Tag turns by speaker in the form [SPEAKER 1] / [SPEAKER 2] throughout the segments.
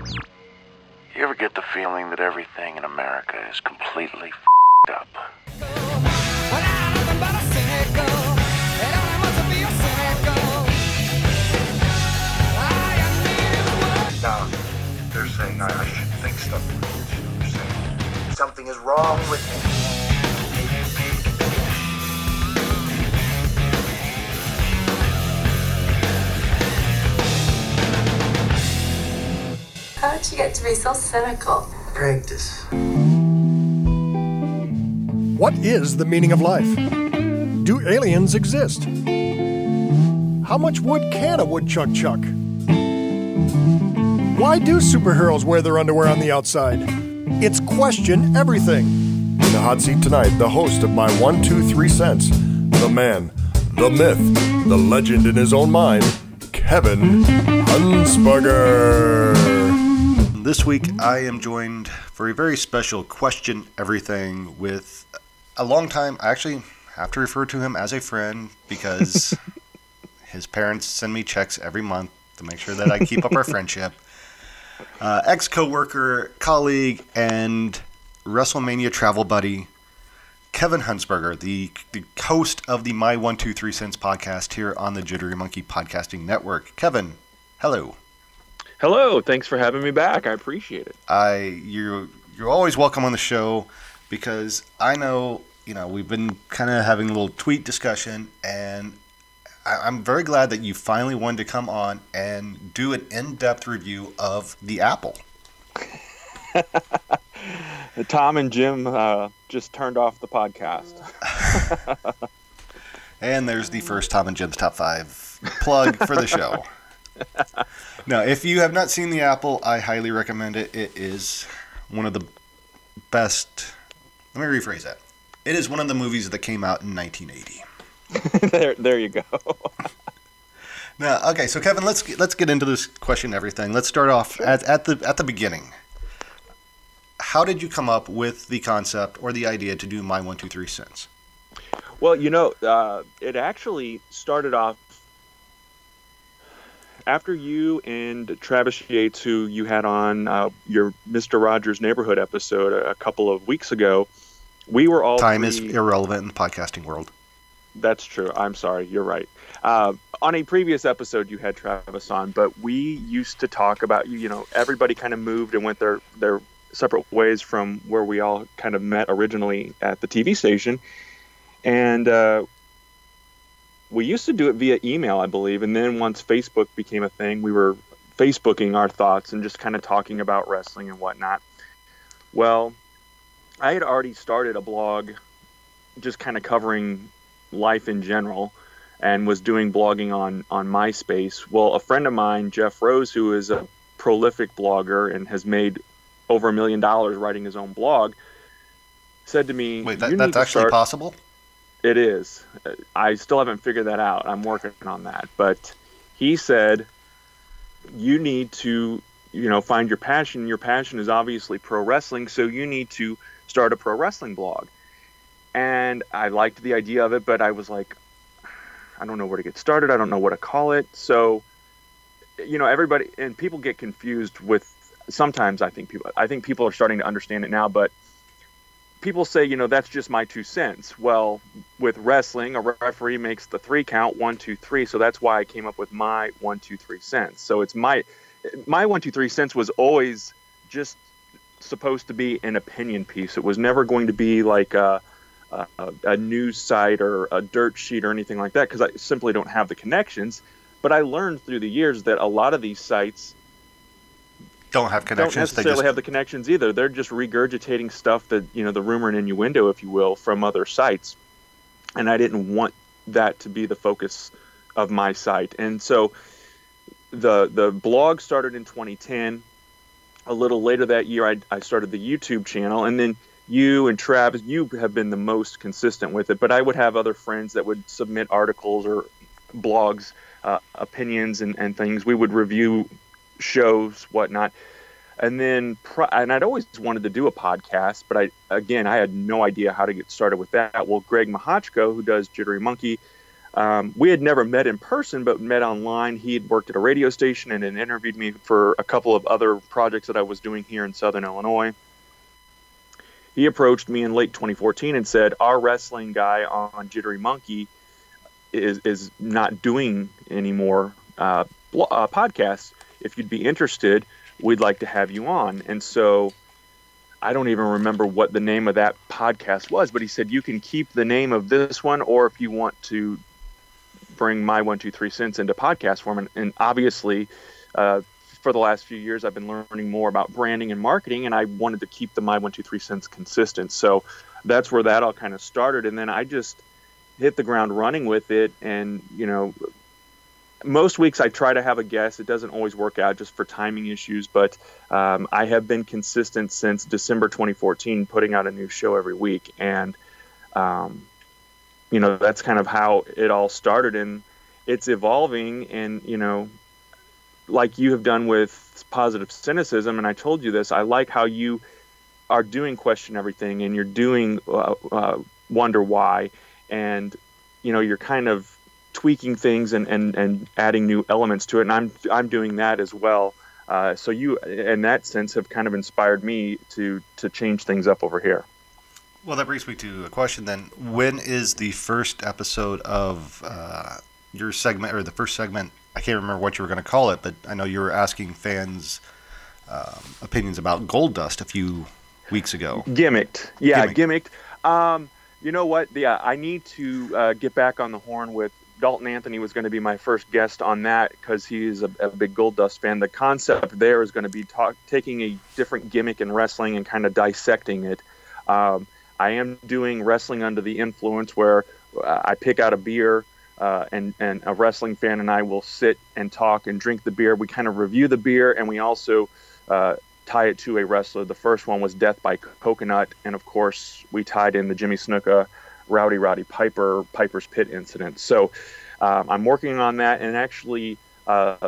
[SPEAKER 1] You ever get the feeling that everything in America is completely up?
[SPEAKER 2] Now, they're saying I should think stuff. They're saying something is wrong with me.
[SPEAKER 3] How did you get to be so cynical?
[SPEAKER 2] Practice.
[SPEAKER 4] What is the meaning of life? Do aliens exist? How much wood can a woodchuck chuck? Why do superheroes wear their underwear on the outside? It's Question Everything. In the hot seat tonight, the host of My 1, 2, 3 Cents, the man, the myth, the legend in his own mind, Kevin Hunsberger.
[SPEAKER 5] This week, I am joined for a very special Question Everything with a long time. I actually have to refer to him as a friend because his parents send me checks every month to make sure that I keep up our friendship. Ex-coworker, colleague, and WrestleMania travel buddy, Kevin Hunsberger, the host of the My 1, 2, 3 Cents podcast here on the Jittery Monkey Podcasting Network. Kevin, hello.
[SPEAKER 6] Hello, thanks for having me back. I appreciate it.
[SPEAKER 5] You're always welcome on the show because I know, we've been kind of having a little tweet discussion, and I'm very glad that you finally wanted to come on and do an in-depth review of the Apple.
[SPEAKER 6] Tom and Jim just turned off the podcast.
[SPEAKER 5] And there's the first Tom and Jim's Top 5 plug for the show. Now, if you have not seen the Apple, I highly recommend it. It is one of the best. Let me rephrase that. It is one of the movies that came out in 1980.
[SPEAKER 6] There you go.
[SPEAKER 5] Now, okay, so Kevin, let's get into this Question Everything. Let's start off at the beginning. How did you come up with the concept or the idea to do My 1, 2, 3 Cents?
[SPEAKER 6] Well, it actually started off after you and Travis Yates, who you had on your Mr. Rogers' Neighborhood episode a couple of weeks ago. We were all
[SPEAKER 5] Time is irrelevant in the podcasting world.
[SPEAKER 6] That's true. I'm sorry. You're right. On a previous episode, you had Travis on, but we used to talk about, everybody kind of moved and went their separate ways from where we all kind of met originally at the TV station. And we used to do it via email, I believe. And then once Facebook became a thing, we were Facebooking our thoughts and just kind of talking about wrestling and whatnot. Well, I had already started a blog just kind of covering life in general and was doing blogging on MySpace. Well, a friend of mine, Jeff Rose, who is a prolific blogger and has made over $1 million writing his own blog, said to me,
[SPEAKER 5] "Wait, that's actually possible?"
[SPEAKER 6] It is. I still haven't figured that out. I'm working on that. But he said, you need to, find your passion. Your passion is obviously pro wrestling, so you need to start a pro wrestling blog. And I liked the idea of it, but I was like, I don't know where to get started. I don't know what to call it. So, everybody, and people get confused with, sometimes I think people are starting to understand it now, but people say, that's just my 2 cents. Well, with wrestling, a referee makes the 3 count, 1, 2, 3. So that's why I came up with my 1, 2, 3 cents. So it's my 1, 2, 3 cents was always just supposed to be an opinion piece. It was never going to be like a news site or a dirt sheet or anything like that, because I simply don't have the connections. But I learned through the years that a lot of these sites
[SPEAKER 5] don't have connections.
[SPEAKER 6] Don't necessarily have the connections either. They're just regurgitating stuff that, the rumor and innuendo, if you will, from other sites. And I didn't want that to be the focus of my site. And so the blog started in 2010. A little later that year, I started the YouTube channel. And then you and Travis, you have been the most consistent with it. But I would have other friends that would submit articles or blogs, opinions and things. We would review shows, whatnot. And then, and I'd always wanted to do a podcast, but I had no idea how to get started with that. Well, Greg Mahachko, who does Jittery Monkey, We had never met in person, but met online. He had worked at a radio station and had interviewed me for a couple of other projects that I was doing here in Southern Illinois. He approached me in late 2014 and said, our wrestling guy on Jittery Monkey is not doing any more podcasts. If you'd be interested, we'd like to have you on. And so I don't even remember what the name of that podcast was, but he said, you can keep the name of this one, or if you want to bring My 1, 2, 3 Cents into podcast form. And obviously, for the last few years, I've been learning more about branding and marketing, and I wanted to keep the My 1, 2, 3 Cents consistent. So that's where that all kind of started. And then I just hit the ground running with it. And, you know, most weeks I try to have a guest. It doesn't always work out just for timing issues, but I have been consistent since December 2014, putting out a new show every week. And, you know, that's kind of how it all started, and it's evolving. And, you know, like you have done with Positive Cynicism, and I told you this, I like how you are doing Question Everything, and you're doing Wonder Why, and, you know, you're kind of tweaking things and adding new elements to it, and I'm doing that as well. So you, in that sense, have kind of inspired me to change things up over here.
[SPEAKER 5] Well, that brings me to a question then. When is the first episode of your segment, or the first segment? I can't remember what you were going to call it, but I know you were asking fans opinions about Gold Dust a few weeks ago.
[SPEAKER 6] Gimmicked. Yeah, Gimmicked. You know what? Yeah, I need to get back on the horn with Dalton Anthony. Was going to be my first guest on that because he is a big Gold Dust fan. The concept there is going to be taking a different gimmick in wrestling and kind of dissecting it. I am doing Wrestling Under the Influence, where I pick out a beer and a wrestling fan and I will sit and talk and drink the beer. We kind of review the beer, and we also tie it to a wrestler. The first one was Death by Coconut, and of course we tied in the Jimmy Snuka Roddy Piper's Pit incident. So I'm working on that, and actually the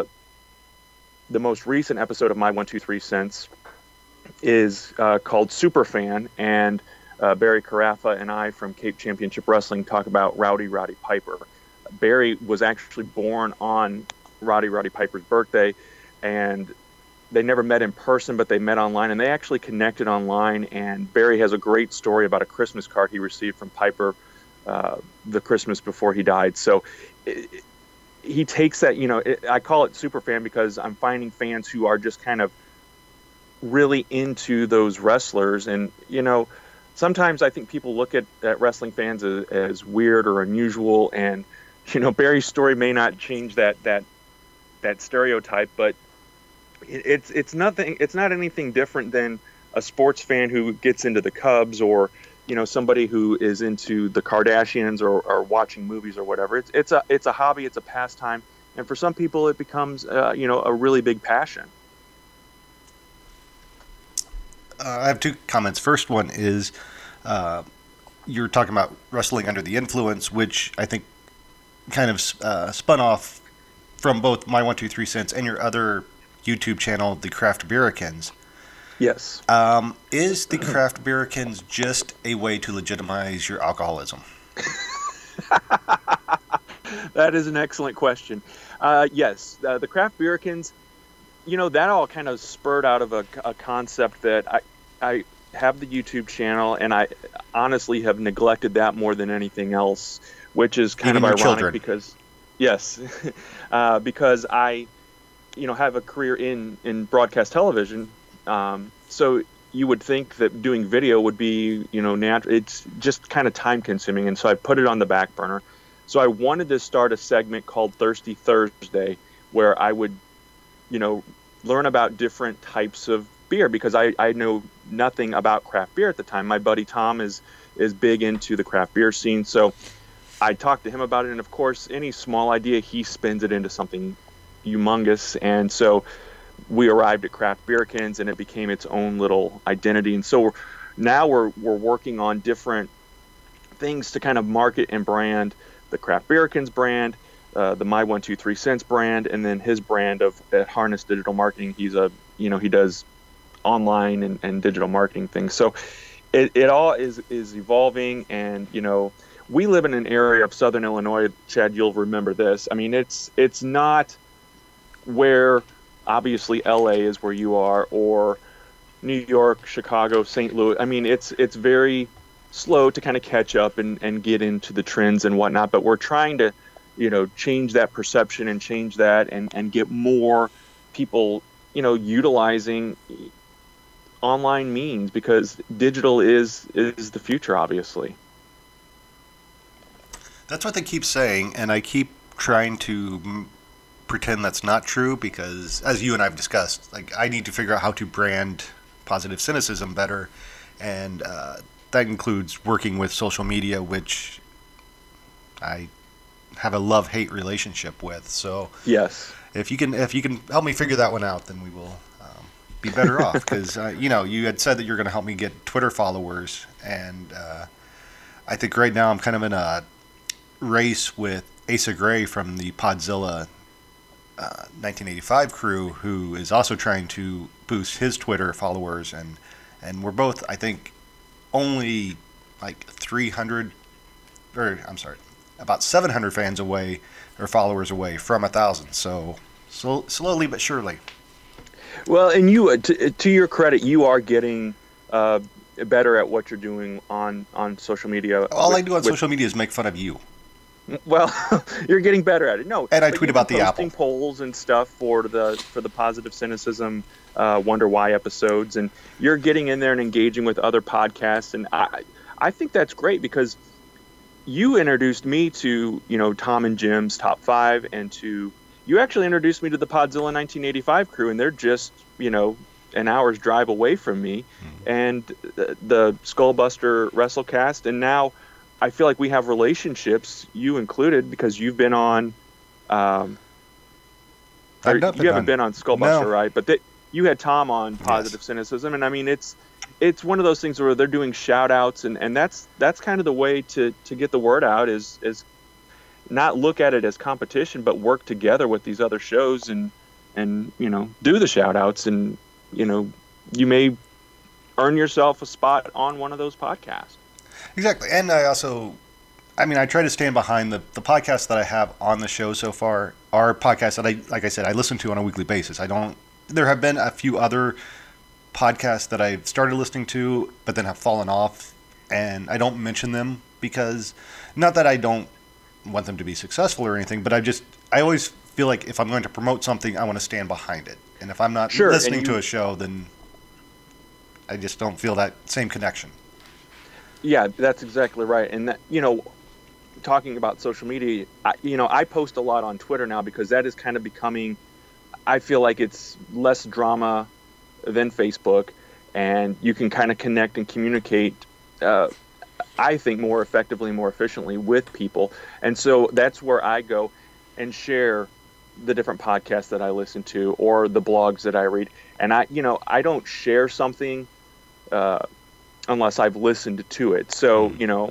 [SPEAKER 6] most recent episode of My 1, 2, 3 Cents is called Superfan, and Barry Carafa and I from Cape Championship Wrestling talk about Roddy Piper. Barry was actually born on Roddy Piper's birthday, and they never met in person, but they met online, and they actually connected online. And Barry has a great story about a Christmas card he received from Piper the Christmas before he died. So he takes that, you know, I call it Superfan because I'm finding fans who are just kind of really into those wrestlers. And, you know, sometimes I think people look at wrestling fans as weird or unusual, and, you know, Barry's story may not change that stereotype, but it's nothing. It's not anything different than a sports fan who gets into the Cubs, or, you know, somebody who is into the Kardashians or watching movies or whatever. It's a hobby. It's a pastime, and for some people it becomes you know, a really big passion.
[SPEAKER 5] I have two comments. First one is you're talking about Wrestling Under the Influence, which I think kind of spun off from both My 1, 2, 3 Cents and your other YouTube channel, the Craft Beerikins.
[SPEAKER 6] Yes.
[SPEAKER 5] Is the Craft Beerikins just a way to legitimize your alcoholism?
[SPEAKER 6] That is an excellent question. Yes, the Craft Beerikins, you know, that all kind of spurred out of a concept that I have the YouTube channel, and I honestly have neglected that more than anything else, which is kind of ironic children. Because, yes, because I, you know, have a career in broadcast television. So you would think that doing video would be, you know, it's just kind of time consuming. And so I put it on the back burner. So I wanted to start a segment called Thirsty Thursday, where I would, you know, learn about different types of beer, because I know nothing about craft beer at the time. My buddy Tom is big into the craft beer scene. So I talked to him about it. And of course, any small idea, he spins it into something humongous. And so we arrived at Craft Beerikins, and it became its own little identity. And so we're working on different things to kind of market and brand the Craft Beerikins brand, the My 1, 2, 3 Cents brand, and then his brand of Harness Digital Marketing. He does online and digital marketing things. So it all is evolving, and, you know, we live in an area of Southern Illinois, Chad, you'll remember this. I mean, it's not where obviously LA is where you are, or New York, Chicago, St. Louis. I mean, it's very slow to kind of catch up and get into the trends and whatnot, but we're trying to, change that perception and change that and get more people, utilizing online means, because digital is the future, obviously.
[SPEAKER 5] That's what they keep saying, and I keep trying to pretend that's not true, because as you and I have discussed, like, I need to figure out how to brand Positive Cynicism better, and that includes working with social media, which I have a love-hate relationship with. So
[SPEAKER 6] yes,
[SPEAKER 5] if you can help me figure that one out, then we will be better off, because you had said that you're going to help me get Twitter followers, and I think right now I'm kind of in a race with Asa Gray from the Podzilla 1985 crew, who is also trying to boost his Twitter followers, and we're both, I think, only like 300, or I'm sorry, about 700 fans away or followers away from 1,000. So slowly but surely.
[SPEAKER 6] Well, and you, to your credit, you are getting better at what you're doing on social media.
[SPEAKER 5] All I do on social media is make fun of you.
[SPEAKER 6] Well, you're getting better at it. No,
[SPEAKER 5] and I tweet about the Apple.
[SPEAKER 6] Posting polls and stuff for the Positive Cynicism Wonder Why episodes, and you're getting in there and engaging with other podcasts, and I think that's great, because you introduced me to Tom and Jim's Top 5, and you actually introduced me to the Podzilla 1985 crew, and they're just an hour's drive away from me, and the Skullbuster Wrestlecast, and now I feel like we have relationships, you included, because you've been on. You haven't been on Skullbuster,
[SPEAKER 5] no.
[SPEAKER 6] Right? But you had Tom on Positive Cynicism, and I mean it's one of those things where they're doing shout outs, and that's kind of the way to get the word out, is not look at it as competition, but work together with these other shows and do the shout outs, and you may earn yourself a spot on one of those podcasts.
[SPEAKER 5] Exactly. And I try to stand behind the podcasts that I have on the show so far are podcasts that like I said, I listen to on a weekly basis. There have been a few other podcasts that I've started listening to, but then have fallen off, and I don't mention them because, not that I don't want them to be successful or anything, but I always feel like if I'm going to promote something, I want to stand behind it. And if I'm not listening to a show, then I just don't feel that same connection.
[SPEAKER 6] Yeah, that's exactly right. And that, talking about social media, I post a lot on Twitter now, because that is kind of becoming, I feel like it's less drama than Facebook, and you can kind of connect and communicate, I think, more effectively, more efficiently with people. And so that's where I go and share the different podcasts that I listen to, or the blogs that I read. And I don't share something unless I've listened to it. So,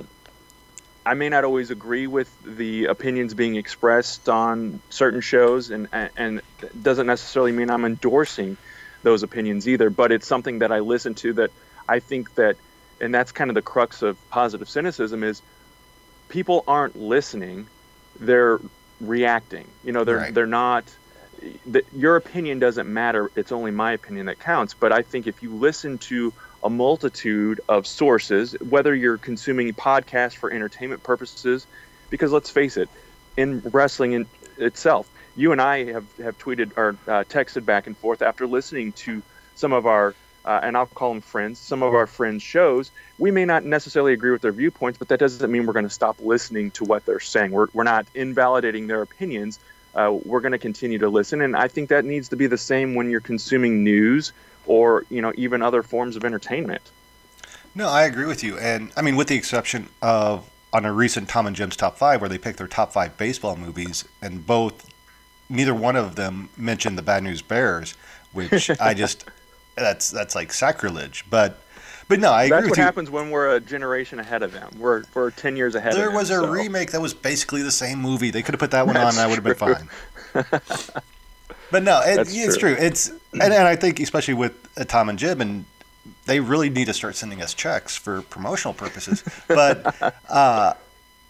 [SPEAKER 6] I may not always agree with the opinions being expressed on certain shows, and it doesn't necessarily mean I'm endorsing those opinions either, but it's something that I listen to that I think that, and that's kind of the crux of Positive Cynicism, is people aren't listening, they're reacting. They're not, your opinion doesn't matter, it's only my opinion that counts. But I think if you listen to a multitude of sources, whether you're consuming podcasts for entertainment purposes, because let's face it, in wrestling in itself, you and I have tweeted or texted back and forth after listening to some of our, and I'll call them friends, some of our friends' shows. We may not necessarily agree with their viewpoints, but that doesn't mean we're going to stop listening to what they're saying. We're not invalidating their opinions. We're going to continue to listen, and I think that needs to be the same when you're consuming news, or even other forms of entertainment.
[SPEAKER 5] No, I agree with you, and I mean, with the exception of on a recent Tom and Jim's Top 5, where they picked their top 5 baseball movies, and neither one of them mentioned the Bad News Bears, which that's like sacrilege. But no, I agree with you.
[SPEAKER 6] That's what happens when we're a generation ahead of them. We're 10 years ahead of them.
[SPEAKER 5] There was a remake that was basically the same movie. They could have put that one on, and I would have been fine. But no, it's true. And I think especially with Tom and Jim, and they really need to start sending us checks for promotional purposes. But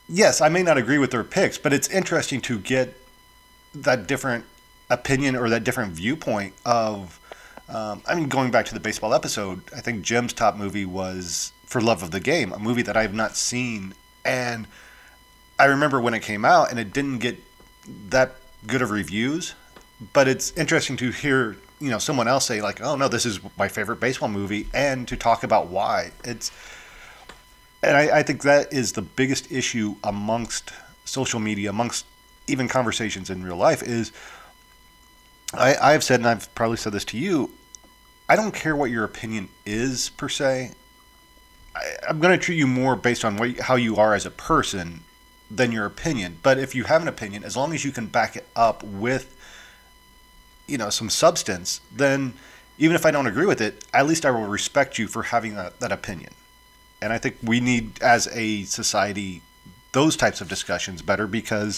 [SPEAKER 5] yes, I may not agree with their picks, but it's interesting to get that different opinion or that different viewpoint of, going back to the baseball episode, I think Jim's top movie was For Love of the Game, a movie that I have not seen. And I remember when it came out and it didn't get that good of reviews, but it's interesting to hear, someone else say like, oh no, this is my favorite baseball movie, and to talk about why. And I think that is the biggest issue amongst social media, amongst even conversations in real life, is I've said, and I've probably said this to you, I don't care what your opinion is per se. I'm going to treat you more based on how you are as a person than your opinion. But if you have an opinion, as long as you can back it up with, some substance, then even if I don't agree with it, at least I will respect you for having that opinion. And I think we need, as a society, those types of discussions better because,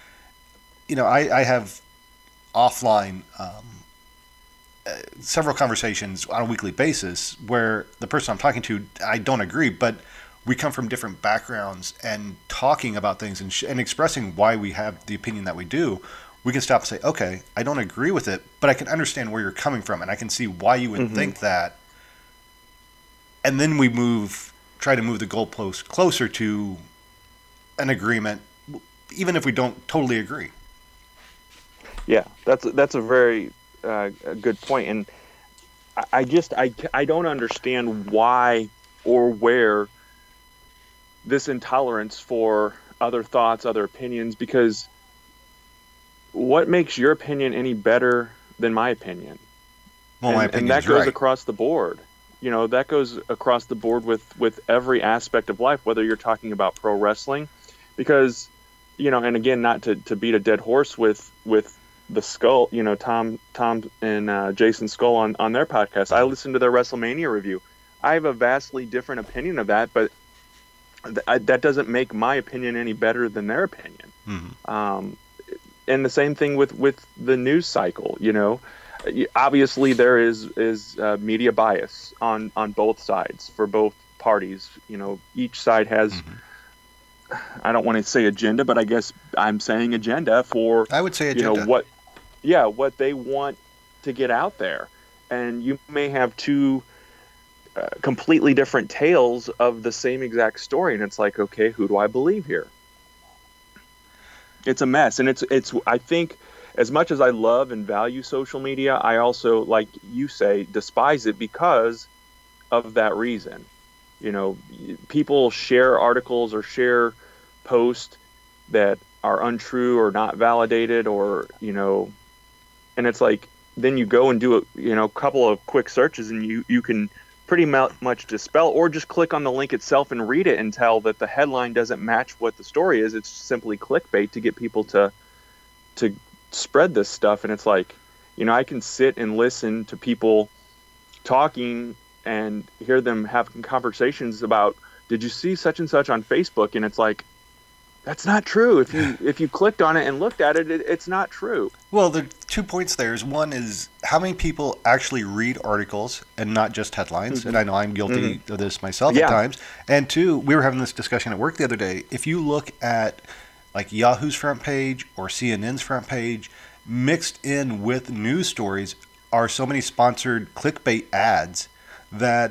[SPEAKER 5] I have offline several conversations on a weekly basis where the person I'm talking to, I don't agree, but we come from different backgrounds, and talking about things and expressing why we have the opinion that we do, we can stop and say, okay, I don't agree with it, but I can understand where you're coming from, and I can see why you would think that. And then we try to move the goalpost closer to an agreement, even if we don't totally agree.
[SPEAKER 6] Yeah, that's a very good point, and I don't understand why or where this intolerance for other thoughts, other opinions, because what makes your opinion any better than my opinion?
[SPEAKER 5] Well, my opinion,
[SPEAKER 6] and that goes
[SPEAKER 5] right.
[SPEAKER 6] across the board. That goes across the board with every aspect of life, whether you're talking about pro wrestling, because, and again, not to beat a dead horse with the Skull, Tom and Jason Skull on their podcast. I listened to their WrestleMania review. I have a vastly different opinion of that, but that doesn't make my opinion any better than their opinion. Mm-hmm. And the same thing with the news cycle. Obviously there is media bias on both sides for both parties. Each side has. Mm-hmm. I don't want to say agenda, but I guess I'm saying agenda for.
[SPEAKER 5] I would say agenda.
[SPEAKER 6] What they want to get out there, and you may have two completely different tales of the same exact story, and it's like, okay, who do I believe here? It's a mess, and it's. I think, as much as I love and value social media, I also, like you say, despise it because of that reason. People share articles or share posts that are untrue or not validated, or and it's like, then you go and do a couple of quick searches, and you can pretty much dispel, or just click on the link itself and read it and tell that the headline doesn't match what the story is. It's simply clickbait to get people to spread this stuff. And it's like, I can sit and listen to people talking and hear them having conversations about, did you see such and such on Facebook? And it's like, that's not true. If you clicked on it and looked at it, it's not true. Well,
[SPEAKER 5] the 2 points there is, one is how many people actually read articles and not just headlines. Mm-hmm. And I know I'm guilty of this myself at times. And two, we were having this discussion at work the other day. If you look at like Yahoo's front page or CNN's front page, mixed in with news stories are so many sponsored clickbait ads that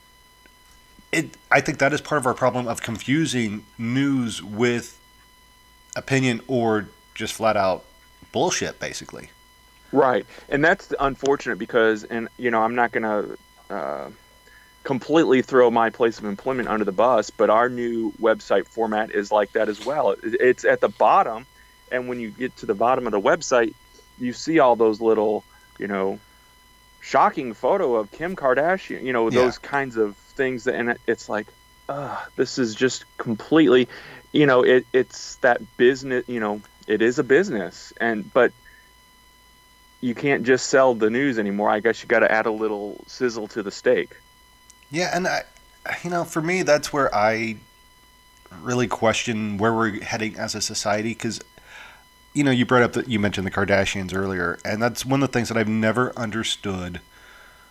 [SPEAKER 5] I think that is part of our problem of confusing news with opinion or just flat out bullshit, basically.
[SPEAKER 6] Right. And that's unfortunate because, and I'm not going to completely throw my place of employment under the bus, but our new website format is like that as well. It's at the bottom, and when you get to the bottom of the website, you see all those little, shocking photo of Kim Kardashian, those kinds of things, and it's like, this is just completely, it's that business, it is a business, but you can't just sell the news anymore. I guess you got to add a little sizzle to the steak.
[SPEAKER 5] Yeah, and for me, that's where I really question where we're heading as a society, because you brought up you mentioned the Kardashians earlier, and that's one of the things that I've never understood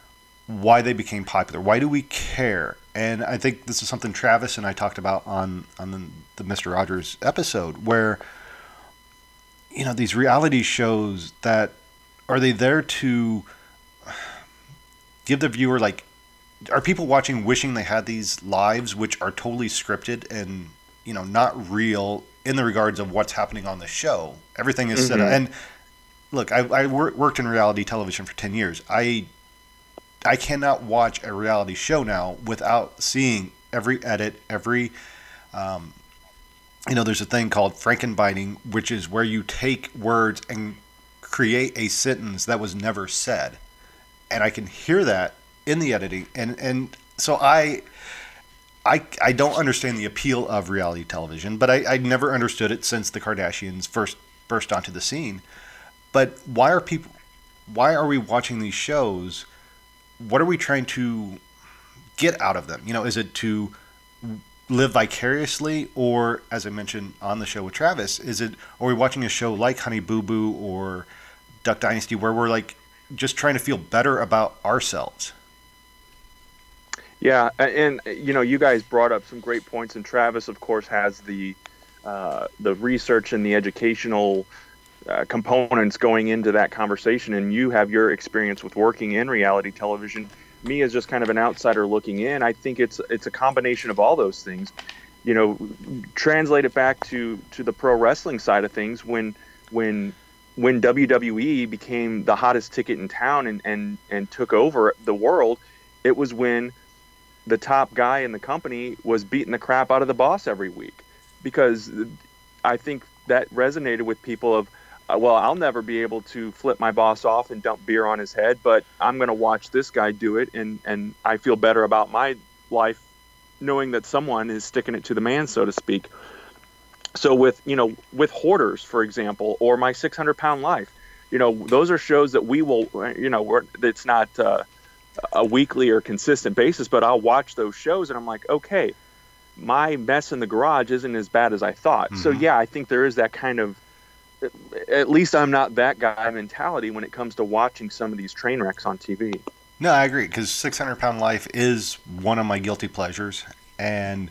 [SPEAKER 5] why they became popular. Why do we care? And I think this is something Travis and I talked about on the Mr. Rogers episode, where, you know, these reality shows, that are they there to give the viewer, like, are people watching wishing they had these lives which are totally scripted and, you know, not real in the regards of what's happening on the show? Everything is set up. And look, I worked in reality television for 10 years. I cannot watch a reality show now without seeing every edit, every, you know, there's a thing called Frankenbiting, which is where you take words and create a sentence that was never said. And I can hear that in the editing. And so I don't understand the appeal of reality television, but I never understood it since the Kardashians first burst onto the scene. But why are we watching these shows? What are we trying to get out of them? You know, is it to live vicariously, or, as I mentioned on the show with Travis, are we watching a show like Honey Boo Boo or Duck Dynasty where we're like just trying to feel better about ourselves?
[SPEAKER 6] Yeah, and you know, you guys brought up some great points, and Travis, of course, has the research and the educational components going into that conversation, and you have your experience with working in reality television. Me, as just kind of an outsider looking in, I think it's a combination of all those things. You know, translate it back to the pro wrestling side of things. When WWE became the hottest ticket in town and took over the world, it was when the top guy in the company was beating the crap out of the boss every week, because I think that resonated with people of, well, I'll never be able to flip my boss off and dump beer on his head, but I'm going to watch this guy do it, and I feel better about my life knowing that someone is sticking it to the man, so to speak. So with Hoarders, for example, or My 600-Pound Life, you know, those are shows that we will, you know, it's not a weekly or consistent basis, but I'll watch those shows and I'm like, okay, my mess in the garage isn't as bad as I thought. So yeah, I think there is that kind of, at least I'm not that guy mentality when it comes to watching some of these train wrecks on TV.
[SPEAKER 5] No, I agree, because 600-Pound Life is one of my guilty pleasures, and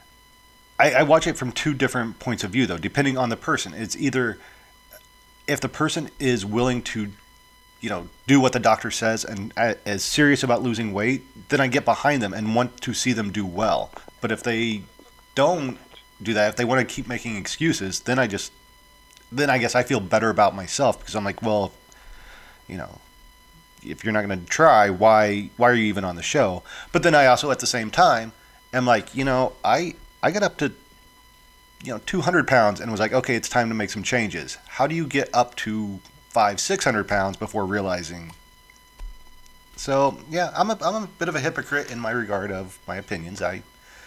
[SPEAKER 5] I watch it from two different points of view, though, depending on the person. It's either if the person is willing to, you know, do what the doctor says and is serious about losing weight, then I get behind them and want to see them do well. But if they don't do that, if they want to keep making excuses, then I guess I feel better about myself, because I'm like, well, you know, if you're not going to try, why are you even on the show? But then I also, at the same time, am like, you know, I got up to, you know, 200 pounds and was like, okay, it's time to make some changes. How do you get up to 500-600 pounds before realizing? So yeah, I'm a bit of a hypocrite in my regard of my opinions. I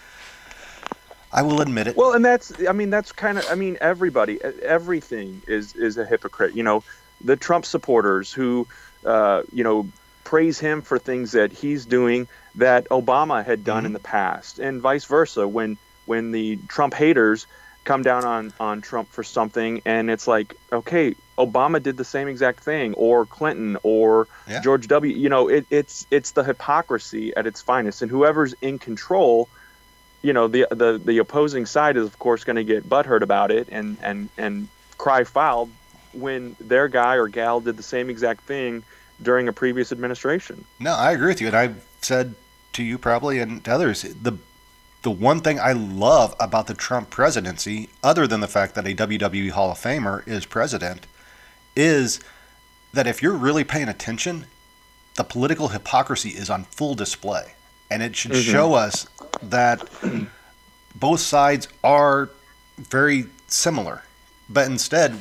[SPEAKER 5] will admit it.
[SPEAKER 6] Well, and that's kind of, everybody, everything is a hypocrite. You know, the Trump supporters who, you know, praise him for things that he's doing that Obama had done in the past, and vice versa. When the Trump haters come down on Trump for something, and it's like, okay, Obama did the same exact thing, or Clinton, or George W. You know, it's the hypocrisy at its finest, and whoever's in control, you know, the opposing side is of course going to get butthurt about it and cry foul when their guy or gal did the same exact thing during a previous administration. No,
[SPEAKER 5] I agree with you, and I've said to you probably and to others, the one thing I love about the Trump presidency, other than the fact that a WWE Hall of Famer is president, is that if you're really paying attention, the political hypocrisy is on full display. And it should show us that both sides are very similar. But instead,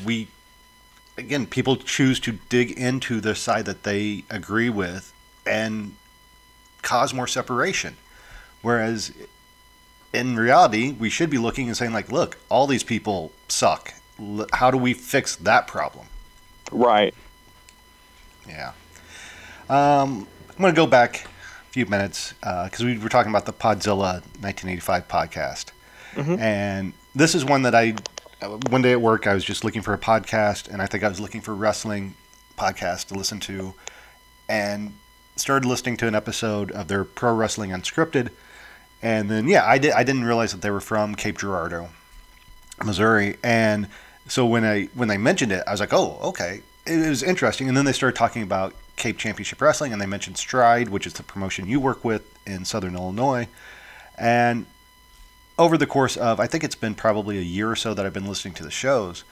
[SPEAKER 5] people choose to dig into the side that they agree with and cause more separation. Whereas in reality, we should be looking and saying, like, look, all these people suck. How do we fix that problem?
[SPEAKER 6] Right.
[SPEAKER 5] Yeah. I'm going to go back a few minutes because we were talking about the Podzilla 1985 podcast. And this is one that one day at work, I was just looking for a podcast, and I think I was looking for a wrestling podcast to listen to. And started listening to an episode of their Pro Wrestling Unscripted, and then I didn't realize that they were from Cape Girardeau, Missouri, and so when they mentioned it, I was like, oh, okay, it was interesting. And then they started talking about Cape Championship Wrestling, and they mentioned Stride, which is the promotion you work with in Southern Illinois, and over the course of, I think it's been probably a year or so that I've been listening to the shows,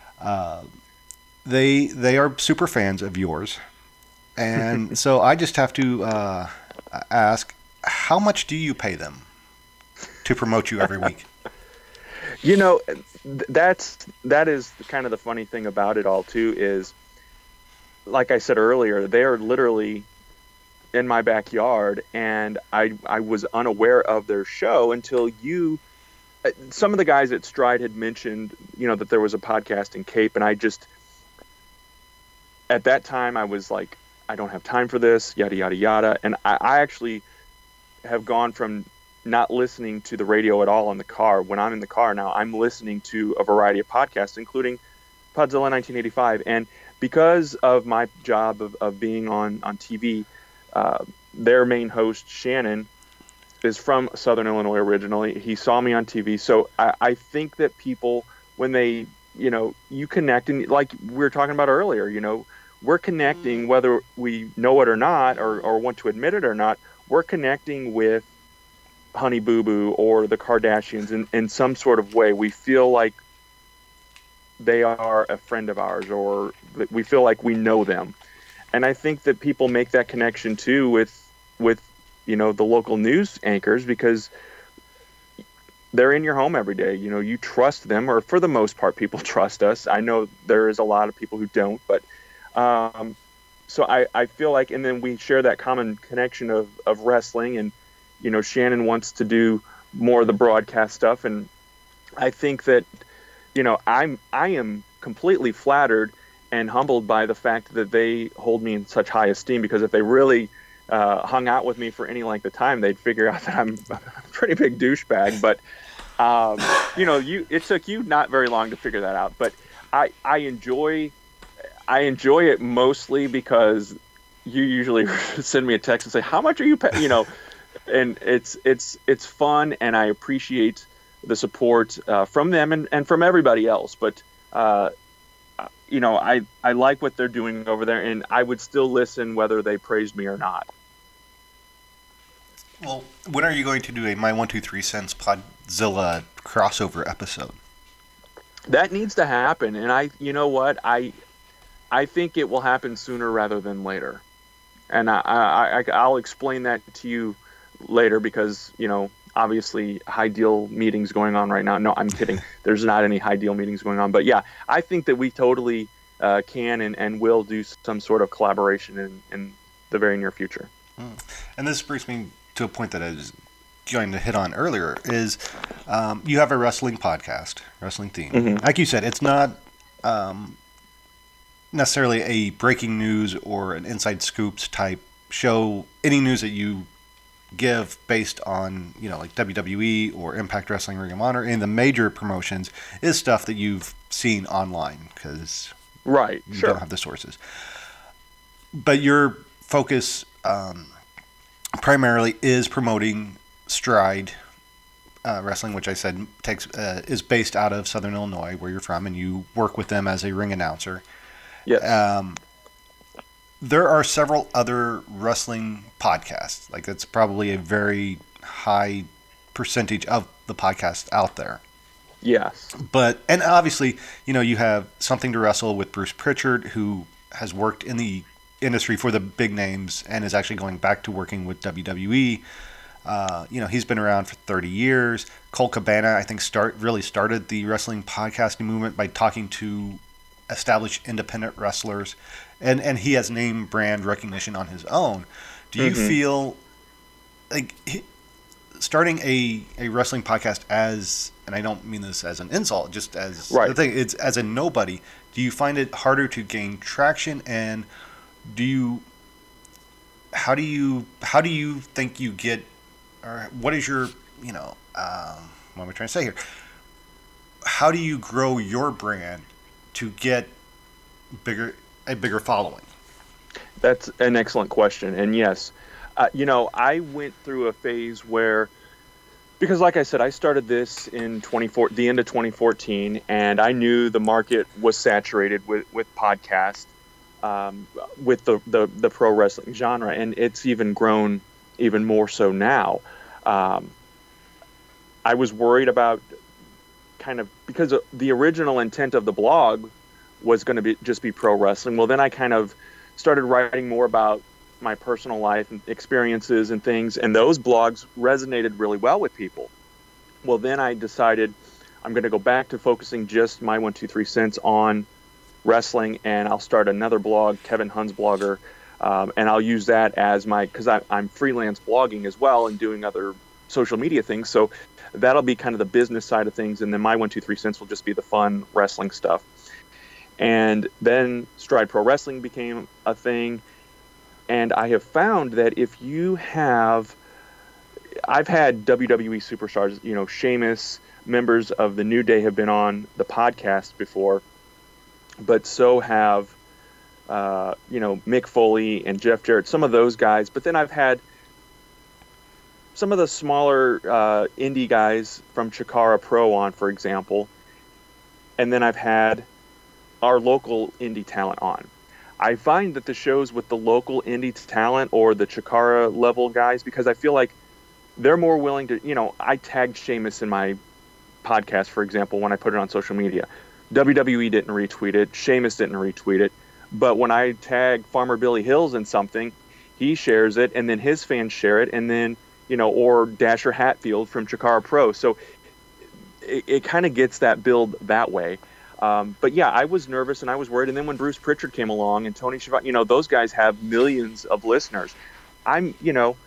[SPEAKER 5] they are super fans of yours. And so I just have to ask, how much do you pay them to promote you every week?
[SPEAKER 6] You know, that is kind of the funny thing about it all too, is like I said earlier, they are literally in my backyard, and I was unaware of their show until some of the guys at Stride had mentioned, that there was a podcast in Cape, and I just, at that time, I was like, I don't have time for this, yada, yada, yada. And I actually have gone from not listening to the radio at all in the car. When I'm in the car now, I'm listening to a variety of podcasts, including Podzilla 1985. And because of my job of being on TV, their main host, Shannon, is from Southern Illinois originally. He saw me on TV. So I think that people, when they, you connect, and like we were talking about earlier, we're connecting whether we know it or not, or want to admit it or not. We're connecting with Honey Boo Boo or the Kardashians in some sort of way. We feel like they are a friend of ours, or we feel like we know them. And I think that people make that connection too with the local news anchors, because they're in your home every day. You trust them, or for the most part, people trust us. I know there is a lot of people who don't, but so I feel like, and then we share that common connection of wrestling, and Shannon wants to do more of the broadcast stuff, and I think that I am completely flattered and humbled by the fact that they hold me in such high esteem, because if they really hung out with me for any length of time, they'd figure out that I'm a pretty big douchebag. But it took you not very long to figure that out. But I enjoy it mostly because you usually send me a text and say, how much are you paying? And it's fun, and I appreciate the support from them and from everybody else. But I like what they're doing over there, and I would still listen whether they praised me or not.
[SPEAKER 5] Well, when are you going to do a My 123 Cents Podzilla crossover episode?
[SPEAKER 6] That needs to happen, and I think it will happen sooner rather than later, and I'll explain that to you later, because obviously high deal meetings going on right now. No, I'm kidding. There's not any high deal meetings going on, but yeah, I think that we totally can and will do some sort of collaboration in the very near future.
[SPEAKER 5] And this brings me to a point that I was going to hit on earlier, is you have a wrestling podcast, Wrestling Theme. Mm-hmm. Like you said, it's not necessarily a breaking news or an inside scoops type show. Any news that you give based on, like WWE or Impact Wrestling, Ring of Honor, and the major promotions is stuff that you've seen online, because you don't have the sources. But your focus primarily is promoting Stride Wrestling, which I said is based out of Southern Illinois, where you're from, and you work with them as a ring announcer.
[SPEAKER 6] Yes.
[SPEAKER 5] There are several other wrestling podcasts. Like, that's probably a very high percentage of the podcasts out there.
[SPEAKER 6] Yes.
[SPEAKER 5] And obviously, you have Something to Wrestle with Bruce Pritchard, who has worked in the industry for the big names and is actually going back to working with WWE. He's been around for 30 years. Colt Cabana, I think, really started the wrestling podcasting movement by talking to established independent wrestlers, and he has name brand recognition on his own. Do you feel like starting a wrestling podcast as, and I don't mean this as an insult, just as the thing, it's as a nobody, do you find it harder to gain traction, and how do you think you get, or what is your, what am I trying to say here? How do you grow your brand to get a bigger following?
[SPEAKER 6] That's an excellent question. And yes, I went through a phase where, because like I said, I started this in the end of 2014, and I knew the market was saturated with podcasts, with the pro wrestling genre, and it's even grown even more so now. I was worried about because the original intent of the blog was going to just be pro wrestling. Well, then I kind of started writing more about my personal life and experiences and things, and those blogs resonated really well with people. Well, then I decided I'm going to go back to focusing just my 123 cents on wrestling, and I'll start another blog, Kevin Hunn's Blogger, and I'll use that as because I'm freelance blogging as well and doing other social media things. So that'll be kind of the business side of things, and then my 123 cents will just be the fun wrestling stuff. And then Stride Pro Wrestling became a thing, and I have found that I've had WWE superstars, Sheamus, members of the New Day have been on the podcast before, but so have, Mick Foley and Jeff Jarrett, some of those guys. But then I've had some of the smaller indie guys from Chikara Pro on, for example, and then I've had our local indie talent on. I find that the shows with the local indie talent or the Chikara level guys, because I feel like they're more willing to, I tagged Sheamus in my podcast, for example, when I put it on social media. WWE didn't retweet it. Sheamus didn't retweet it. But when I tag Farmer Billy Hills in something, he shares it, and then his fans share it, and then, or Dasher Hatfield from Chikara Pro. So it kind of gets that build that way. But yeah, I was nervous and I was worried. And then when Bruce Pritchard came along and Tony Schiavone, those guys have millions of listeners. I'm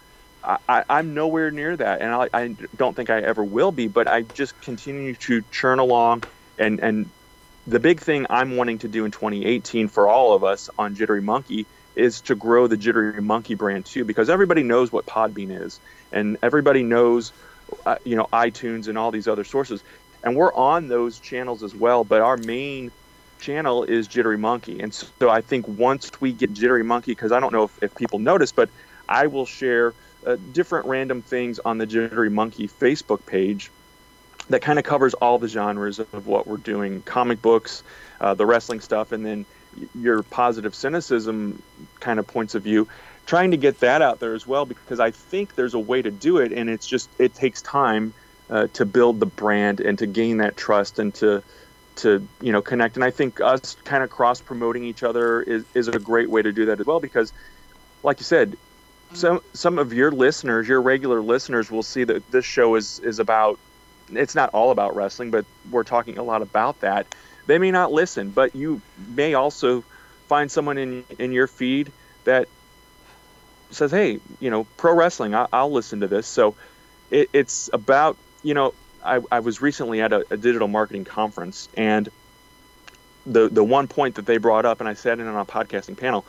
[SPEAKER 6] nowhere near that, and I don't think I ever will be, but I just continue to churn along. And the big thing I'm wanting to do in 2018 for all of us on Jittery Monkey is to grow the Jittery Monkey brand too, because everybody knows what Podbean is, and everybody knows, iTunes and all these other sources. And we're on those channels as well, but our main channel is Jittery Monkey. And so I think once we get Jittery Monkey, because I don't know if people notice, but I will share different random things on the Jittery Monkey Facebook page that kind of covers all the genres of what we're doing, comic books, the wrestling stuff, and then your positive cynicism kind of points of view, trying to get that out there as well, because I think there's a way to do it, and it takes time to build the brand and to gain that trust and to connect. And I think us kind of cross promoting each other is a great way to do that as well, because like you said, some of your listeners, your regular listeners, will see that this show is about, it's not all about wrestling, but we're talking a lot about that. They may not listen, but you may also find someone in your feed that says, hey, pro wrestling, I'll listen to this. So it's about, I was recently at a digital marketing conference, and the one point that they brought up, and I sat in on a podcasting panel,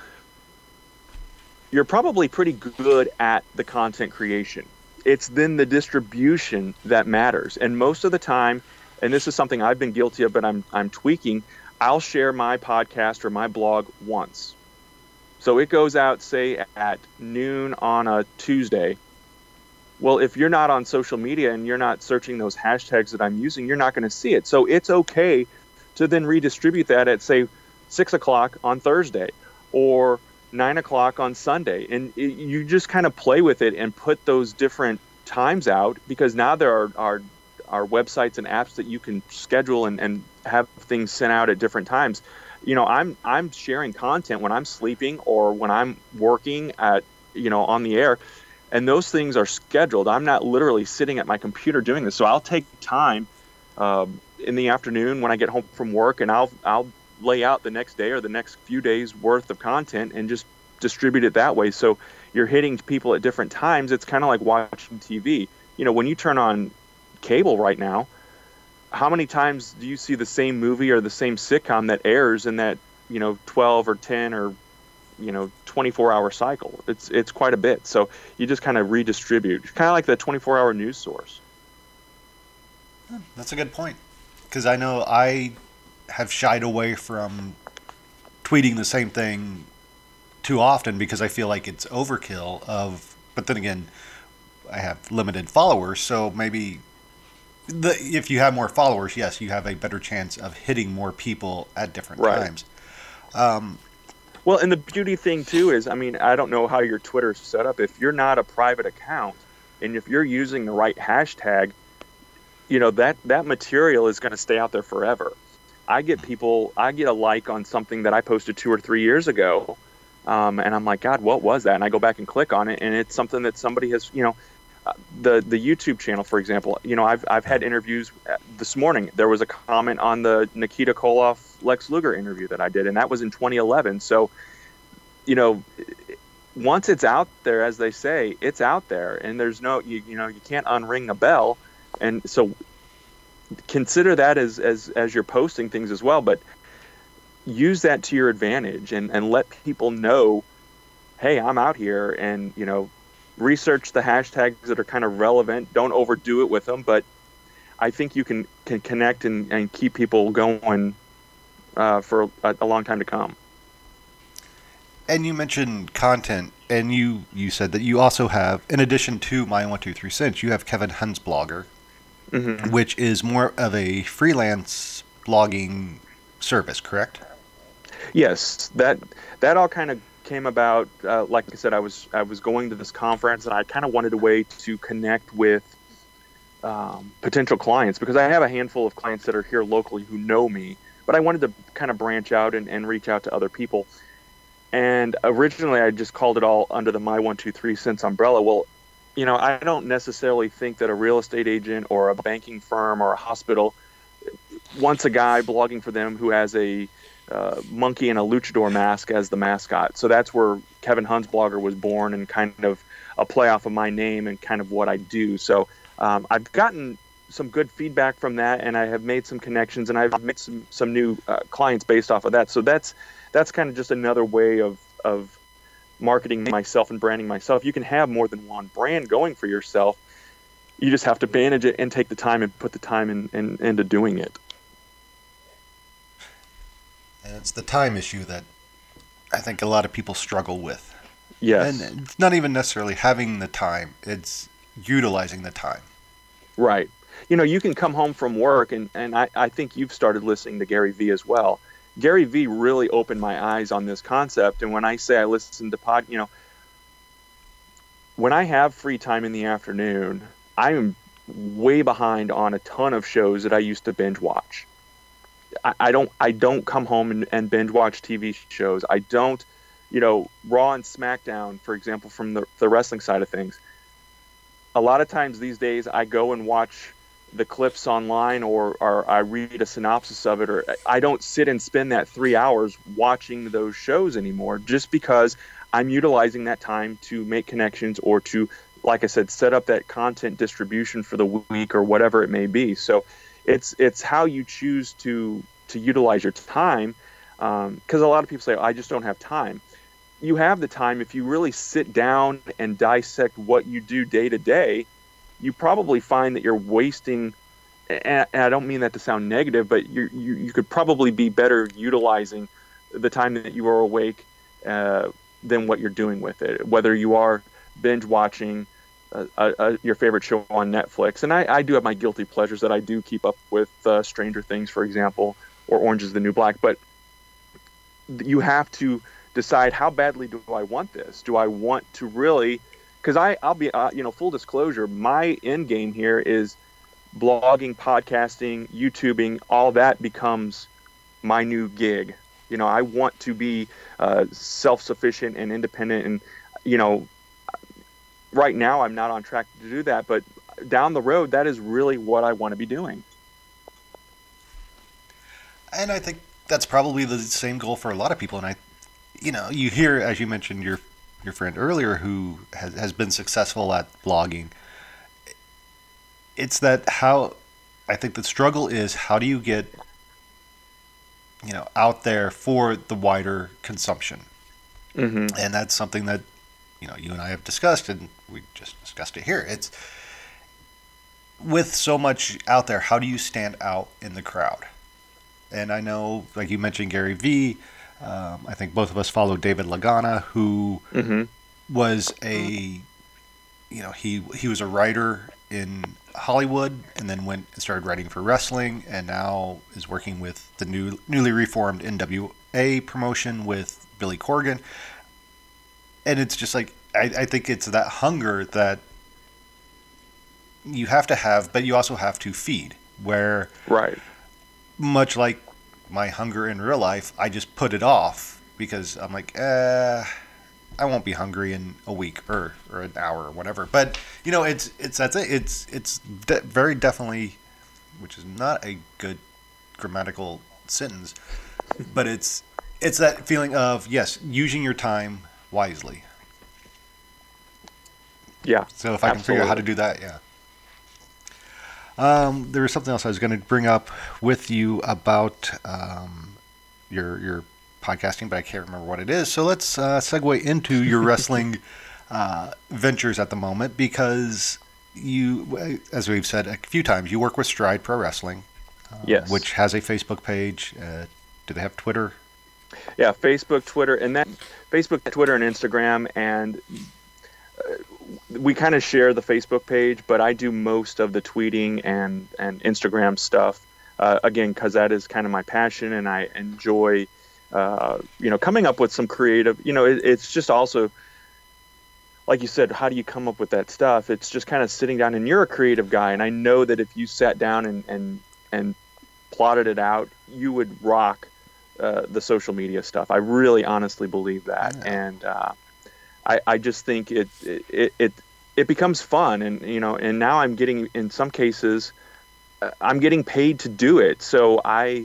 [SPEAKER 6] you're probably pretty good at the content creation. It's then the distribution that matters. And most of the time, and this is something I've been guilty of, but I'm tweaking, I'll share my podcast or my blog once. So it goes out, say, at noon on a Tuesday. Well, if you're not on social media and you're not searching those hashtags that I'm using, you're not going to see it. So it's okay to then redistribute that at, say, 6 o'clock on Thursday or 9 o'clock on Sunday. And you just kind of play with it and put those different times out, because now there are websites and apps that you can schedule and have things sent out at different times. I'm sharing content when I'm sleeping or when I'm working at, on the air, and those things are scheduled. I'm not literally sitting at my computer doing this. So I'll take time in the afternoon when I get home from work, and I'll lay out the next day or the next few days worth of content and just distribute it that way. So you're hitting people at different times. It's kind of like watching TV. When you turn on cable right now, how many times do you see the same movie or the same sitcom that airs in that 12 or 10 or 24-hour cycle? It's quite a bit. So you just kind of redistribute, kind of like the 24-hour news source.
[SPEAKER 5] That's a good point, because I know I have shied away from tweeting the same thing too often because I feel like it's overkill but then again, I have limited followers, so maybe if you have more followers, yes, you have a better chance of hitting more people at different times.
[SPEAKER 6] Well, and the beauty thing too is, I mean, I don't know how your Twitter's set up. If you're not a private account and if you're using the right hashtag, you know, that material is going to stay out there forever. I get a like on something that I posted 2 or 3 years ago. And I'm like, God, what was that? And I go back and click on it, and it's something that somebody has, you know, the YouTube channel, for example. You know, I've had interviews. This morning there was a comment on the Nikita Koloff Lex Luger interview that I did, and that was in 2011. So, you know, once it's out there, as they say, it's out there, and there's no, you can't unring the bell. And so consider that as you're posting things as well, but use that to your advantage and let people know, hey, I'm out here, and, you know, research the hashtags that are kind of relevant. Don't overdo it with them, but I think you can connect and keep people going for a long time to come.
[SPEAKER 5] And you mentioned content, and you said that you also have, in addition to My 123 Cents, you have Kevin Hunsblogger, which is more of a freelance blogging service, correct?
[SPEAKER 6] Yes, that all kind of came about. Like I said, I was going to this conference, and I kind of wanted a way to connect with potential clients, because I have a handful of clients that are here locally who know me, but I wanted to kind of branch out and reach out to other people. And originally I just called it all under the My 123 Cents umbrella. Well, you know, I don't necessarily think that a real estate agent or a banking firm or a hospital wants a guy blogging for them who has a monkey and a luchador mask as the mascot. So that's where Kevin Hunsblogger was born, and kind of a play off of my name and kind of what I do. So I've gotten some good feedback from that, and I have made some connections, and I've made some new clients based off of that. So that's kind of just another way of marketing myself and branding myself. You can have more than one brand going for yourself. You just have to manage it and take the time and put the time into doing it.
[SPEAKER 5] And it's the time issue that I think a lot of people struggle with.
[SPEAKER 6] Yes.
[SPEAKER 5] And it's not even necessarily having the time, it's utilizing the time.
[SPEAKER 6] Right. You know, you can come home from work, and I think you've started listening to Gary Vee as well. Gary Vee really opened my eyes on this concept. And when I say I listen to when I have free time in the afternoon, I am way behind on a ton of shows that I used to binge watch. I don't come home and binge watch TV shows. I don't, Raw and SmackDown, for example, from the wrestling side of things. A lot of times these days I go and watch the clips online, or I read a synopsis of it, or I don't sit and spend that 3 hours watching those shows anymore, just because I'm utilizing that time to make connections, or to, like I said, set up that content distribution for the week or whatever it may be. So it's how you choose to utilize your time, because a lot of people say, I just don't have time. You have the time if you really sit down and dissect what you do day to day. You probably find that you're wasting, and I don't mean that to sound negative, but you could probably be better utilizing the time that you are awake than what you're doing with it. Whether you are binge watching your favorite show on Netflix, and I do have my guilty pleasures that I do keep up with, Stranger Things, for example, or Orange is the New Black. But you have to decide, how badly do I want this? Do I want to really? Because I'll be, full disclosure, my end game here is blogging, podcasting, YouTubing. All that becomes my new gig. I want to be self-sufficient and independent. And, right now I'm not on track to do that. But down the road, that is really what I want to be doing.
[SPEAKER 5] And I think that's probably the same goal for a lot of people. And you hear, as you mentioned, your friend earlier who has been successful at blogging. It's that how I think the struggle is, how do you get out there for the wider consumption? Mm-hmm. And that's something that you and I have discussed, and we just discussed it here. It's with so much out there, how do you stand out in the crowd? And I know, like you mentioned, Gary Vee, I think both of us follow David Lagana, who was he was a writer in Hollywood and then went and started writing for wrestling, and now is working with the newly reformed NWA promotion with Billy Corgan. And it's just like, I think it's that hunger that you have to have, but you also have to feed, where
[SPEAKER 6] Right.
[SPEAKER 5] much like my hunger in real life, I just put it off because I'm like, I won't be hungry in a week or an hour or whatever. But it's very definitely, which is not a good grammatical sentence, but it's that feeling of, yes, using your time wisely.
[SPEAKER 6] Yeah.
[SPEAKER 5] So if I can figure out how to do that, yeah. There was something else I was going to bring up with you about your podcasting, but I can't remember what it is. So let's segue into your wrestling ventures at the moment, because you, as we've said a few times, you work with Stride Pro Wrestling,
[SPEAKER 6] Yes.
[SPEAKER 5] which has a Facebook page. Do they have Twitter?
[SPEAKER 6] Yeah, Facebook, Twitter, and that Facebook, Twitter, and Instagram, and we kind of share the Facebook page, but I do most of the tweeting and Instagram stuff, again, because that is kind of my passion, and I enjoy, coming up with some creative, it's just also, like you said, how do you come up with that stuff? It's just kind of sitting down, and you're a creative guy, and I know that if you sat down and plotted it out, you would rock the social media stuff. I really honestly believe that. Yeah. And I just think it becomes fun, and now I'm getting, in some cases, I'm getting paid to do it. So I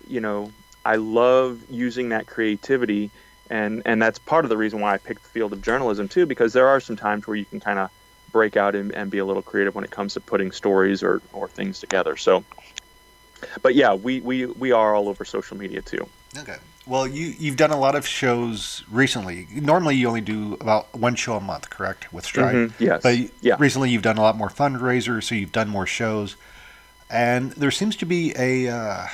[SPEAKER 6] love using that creativity, and that's part of the reason why I picked the field of journalism too, because there are some times where you can kind of break out and be a little creative when it comes to putting stories or things together. So, but yeah, we are all over social media too.
[SPEAKER 5] Okay. Well, you've done a lot of shows recently. Normally, you only do about one show a month, correct, with Stride?
[SPEAKER 6] Mm-hmm. Yes.
[SPEAKER 5] But recently, you've done a lot more fundraisers, so you've done more shows, and there seems to be a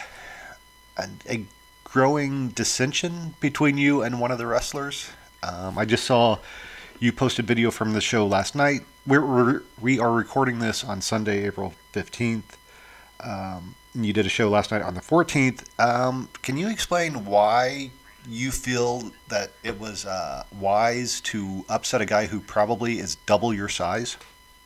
[SPEAKER 5] growing dissension between you and one of the wrestlers. I just saw you posted video from the show last night. We are recording this on Sunday, April 15th. You did a show last night on the 14th. Can you explain why you feel that it was wise to upset a guy who probably is double your size?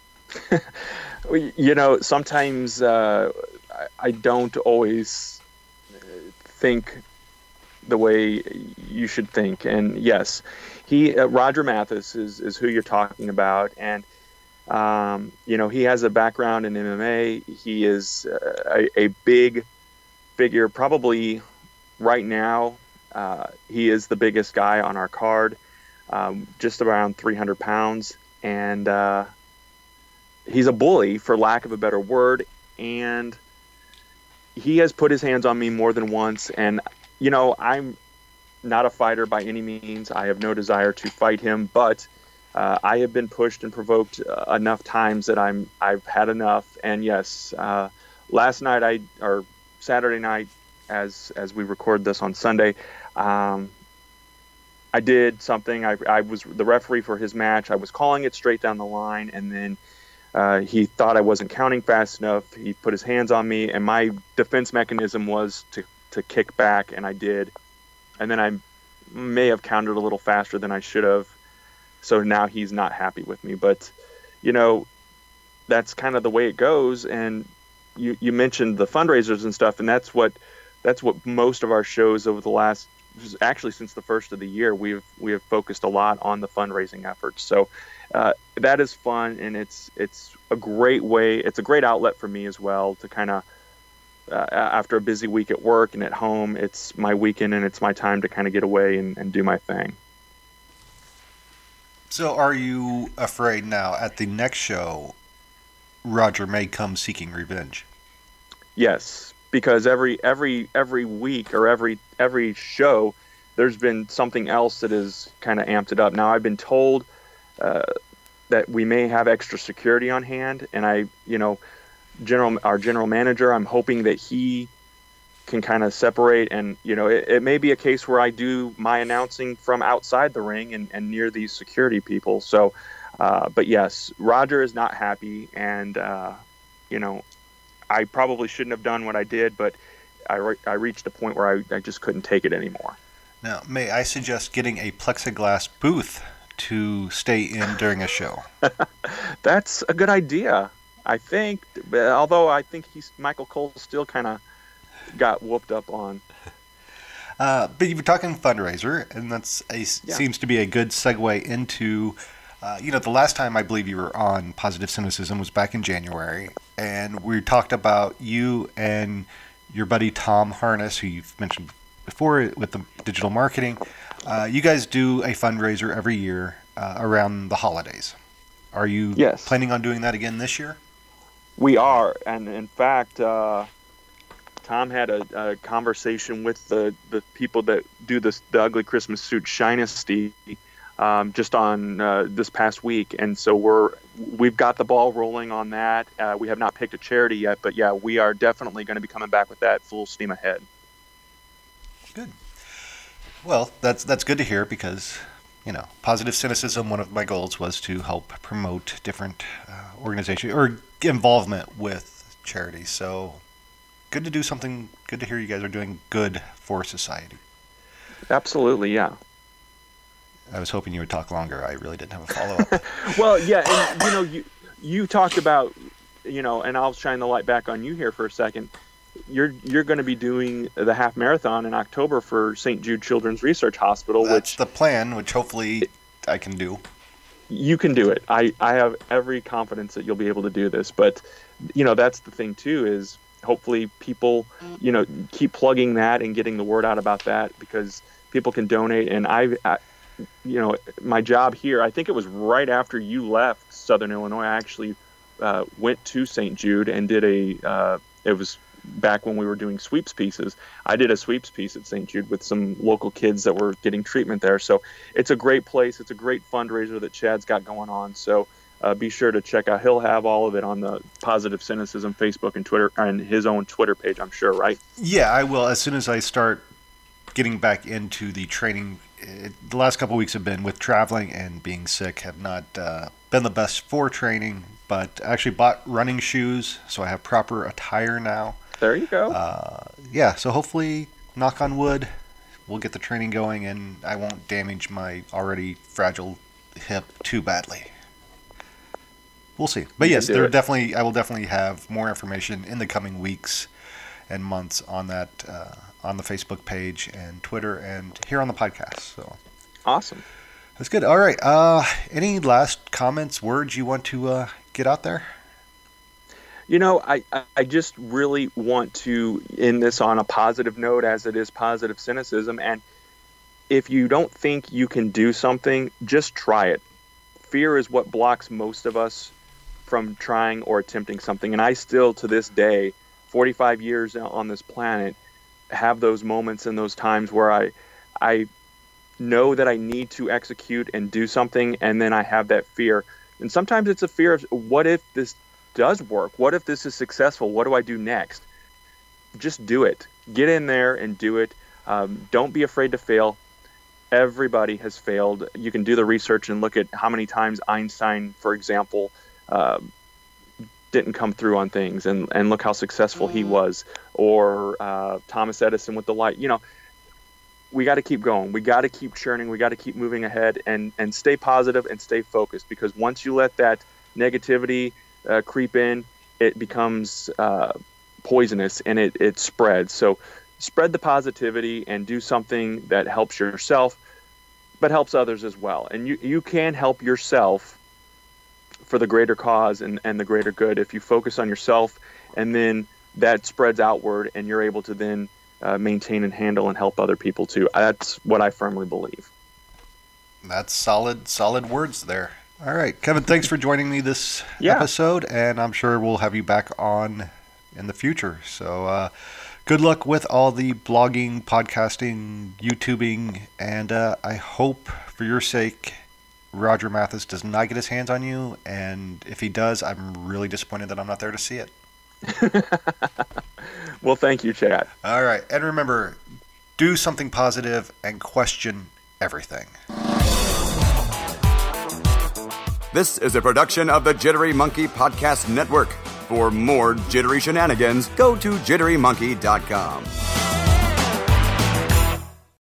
[SPEAKER 6] Sometimes I don't always think the way you should think. And yes, Roger Mathis is who you're talking about. And he has a background in MMA. He is a big figure. Probably right now, he is the biggest guy on our card, just around 300 pounds. And he's a bully, for lack of a better word. And he has put his hands on me more than once. And, I'm not a fighter by any means. I have no desire to fight him, but I have been pushed and provoked enough times that I've had enough. And yes, last night or Saturday night, as we record this on Sunday, I did something. I was the referee for his match. I was calling it straight down the line, and then he thought I wasn't counting fast enough. He put his hands on me, and my defense mechanism was to kick back, and I did. And then I may have counted a little faster than I should have. So now he's not happy with me, but that's kind of the way it goes. And you mentioned the fundraisers and stuff, and that's what most of our shows over the last, actually since the first of the year, we have focused a lot on the fundraising efforts. So that is fun, and it's a great way. It's a great outlet for me as well to kind of after a busy week at work and at home, it's my weekend and it's my time to kind of get away and do my thing.
[SPEAKER 5] So are you afraid now at the next show, Roger may come seeking revenge?
[SPEAKER 6] Yes, because every week or every show, there's been something else that has kind of amped it up. Now I've been told that we may have extra security on hand, and our general manager, I'm hoping that he can kind of separate. And, it may be a case where I do my announcing from outside the ring and near these security people. So, but yes, Roger is not happy. And, I probably shouldn't have done what I did, but I reached a point where I just couldn't take it anymore.
[SPEAKER 5] Now, may I suggest getting a plexiglass booth to stay in during a show?
[SPEAKER 6] That's a good idea, I think. Although I think Michael Cole still kind of got whooped up on.
[SPEAKER 5] But you were talking fundraiser, and seems to be a good segue into, the last time I believe you were on Positive Cynicism was back in January, and we talked about you and your buddy Tom Harness, who you've mentioned before with the digital marketing. You guys do a fundraiser every year around the holidays. Are you planning on doing that again this year?
[SPEAKER 6] We are, and in fact, Tom had a conversation with the people that do the Ugly Christmas Suit Shinesty just on this past week, and so we've got the ball rolling on that. We have not picked a charity yet, but yeah, we are definitely going to be coming back with that full steam ahead.
[SPEAKER 5] Good. Well, that's good to hear because, Positive Cynicism, one of my goals was to help promote different organizations or involvement with charities. So good to do something, good to hear you guys are doing good for society.
[SPEAKER 6] Absolutely, yeah.
[SPEAKER 5] I was hoping you would talk longer. I really didn't have a follow-up.
[SPEAKER 6] Well, yeah, and, you talked about, and I'll shine the light back on you here for a second. You're going to be doing the half marathon in October for St. Jude Children's Research Hospital.
[SPEAKER 5] That's the plan, which hopefully I can do.
[SPEAKER 6] You can do it. I have every confidence that you'll be able to do this. But, that's the thing, too, is hopefully people, keep plugging that and getting the word out about that because people can donate. And my job here, I think it was right after you left Southern Illinois, I actually went to St. Jude and did it was back when we were doing sweeps pieces. I did a sweeps piece at St. Jude with some local kids that were getting treatment there. So it's a great place. It's a great fundraiser that Chad's got going on. So be sure to check out. He'll have all of it on the Positive Cynicism Facebook and Twitter and his own Twitter page, I'm sure, right?
[SPEAKER 5] Yeah, I will. As soon as I start getting back into the training, the last couple of weeks have been with traveling and being sick, have not been the best for training, but I actually bought running shoes, so I have proper attire now.
[SPEAKER 6] There you go.
[SPEAKER 5] So hopefully, knock on wood, we'll get the training going and I won't damage my already fragile hip too badly. We'll see. But yes, I will definitely have more information in the coming weeks and months on that, on the Facebook page and Twitter and here on the podcast. So
[SPEAKER 6] awesome.
[SPEAKER 5] That's good. All right. Any last comments, words you want to get out there?
[SPEAKER 6] I just really want to end this on a positive note, as it is Positive Cynicism. And if you don't think you can do something, just try it. Fear is what blocks most of us from trying or attempting something. And I still, to this day, 45 years on this planet, have those moments and those times where I know that I need to execute and do something, and then I have that fear. And sometimes it's a fear of, what if this does work? What if this is successful? What do I do next? Just do it. Get in there and do it. Don't be afraid to fail. Everybody has failed. You can do the research and look at how many times Einstein, for example, didn't come through on things, and look how successful he was. Or Thomas Edison with the light. We got to keep going. We got to keep churning. We got to keep moving ahead and stay positive and stay focused, because once you let that negativity creep in, it becomes poisonous and it spreads. So spread the positivity and do something that helps yourself, but helps others as well. And you can help yourself for the greater cause and the greater good if you focus on yourself, and then that spreads outward and you're able to then maintain and handle and help other people too. That's what I firmly believe.
[SPEAKER 5] That's solid words there. All right, Kevin, thanks for joining me this episode, and I'm sure we'll have you back on in the future. So good luck with all the blogging, podcasting, YouTubing, and I hope for your sake Roger Mathis does not get his hands on you, and if he does, I'm really disappointed that I'm not there to see it.
[SPEAKER 6] Well, thank you, Chad.
[SPEAKER 5] All right. And remember, do something positive and question everything.
[SPEAKER 7] This is a production of the Jittery Monkey Podcast Network. For more jittery shenanigans, go to jitterymonkey.com.